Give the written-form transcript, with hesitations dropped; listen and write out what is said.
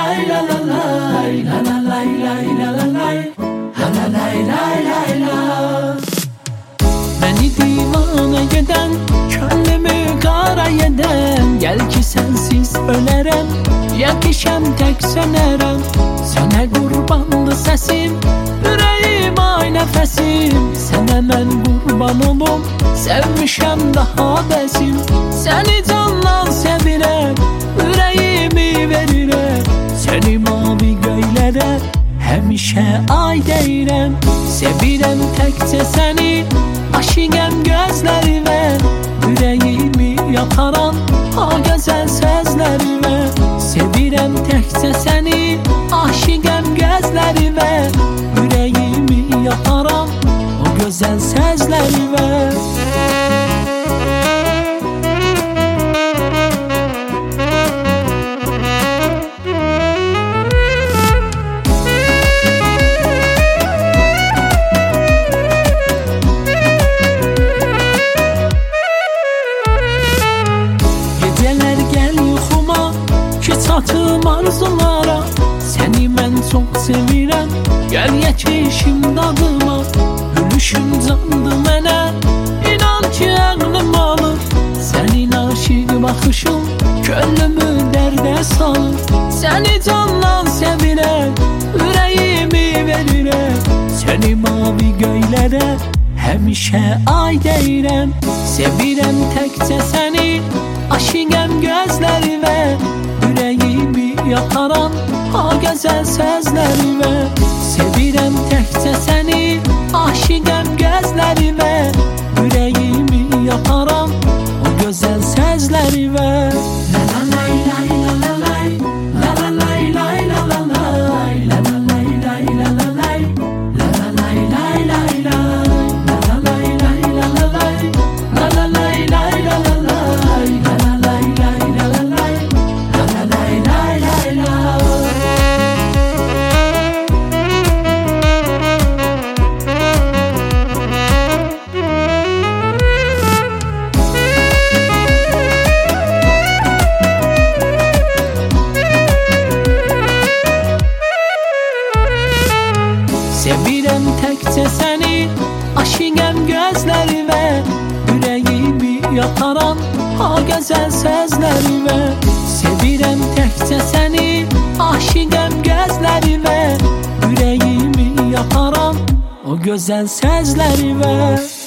lay la la lay, la la lay lay la la lay, la la lay lay lay la. Beni divane eden, könlümü kara eden, gel ki sensiz ölerem, yakışam tek sönerem. Sənə qurbandı səsim, ürəyim ay nəfəsim. Sənə mən qurban olum, sevmişəm daha bəsim. Səni candan sevirəm, ürəyimi verirəm. Səni mavi göylərə, həmişə ay deyirəm. Sevirəm təkcə səni, aşiqəm gözlərimə. Ürəyimi yakaran, ha gözəl sözlərimə. Sevirəm təkcə səni, aşiqəm gözlərimə. Ürəyimi yakaran, o gözəl sözlərimə. Gecələr gəl yuxuma, ki çatım arzulara. Səni mən çox sevirəm, gəl yetişim dadıma. Gülüşün candı mənə, inan ki əqlim alır. Sənin aşiq baxışın, könlümü dərdə salır. Səni candan sevirəm, ürəyimi verirəm. Səni mavi göylərə, həmişə ay deyirəm. Sevirəm təkcə səni, aşiqəm gözlərimə. Ürəyimi yakaran, ha gözəl sözlərimə. Sevirəm təkcə səni, aşiqəm gözlərimə. Ürəyimi yakaran, o gözəl sözlərimə. La la lay lay la la lay, la la lay lay la la lay, la la lay lay la la lay, la la lay lay lay la, la la lay lay la la lay, la la lay lay la la lay, la la lay lay la la lay, la la lay lay lay la. Sevirəm təkcə səni, aşiqəm gözlərimə. Ürəyimi yakaran, ha gözəl sözlərimə. Sevirəm təkcə səni, aşiqəm gözlərimə. Ürəyimi yakaran, o gözəl sözlərimə.